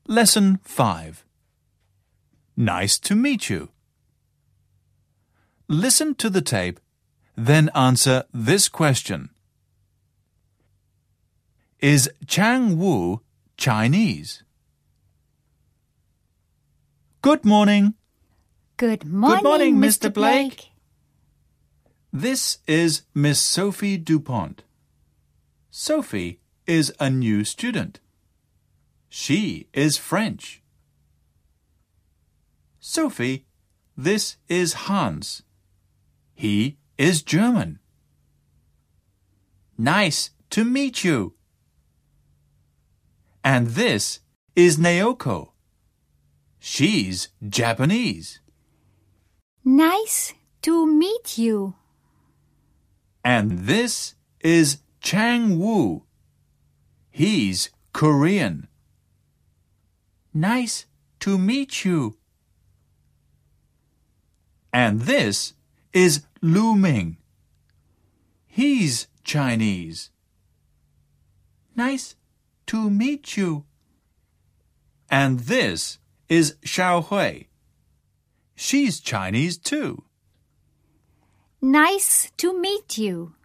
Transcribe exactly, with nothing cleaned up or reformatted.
Lesson five. Nice to meet you. Listen to the tape, then answer this question. Is Chang Wu Chinese? Good morning. Good morning, Good morning, Mister Mister Blake. Blake. This is Miss Sophie Dupont. Sophie is a new student. She is French. Sophie, this is Hans. He is German. Nice to meet you. And this is Naoko. She's Japanese. Nice to meet you. And this is Chang Wu. He's Korean. Nice to meet you. And this is Lu Ming. He's Chinese. Nice to meet you. And this is Xiao Hui. She's Chinese too. Nice to meet you.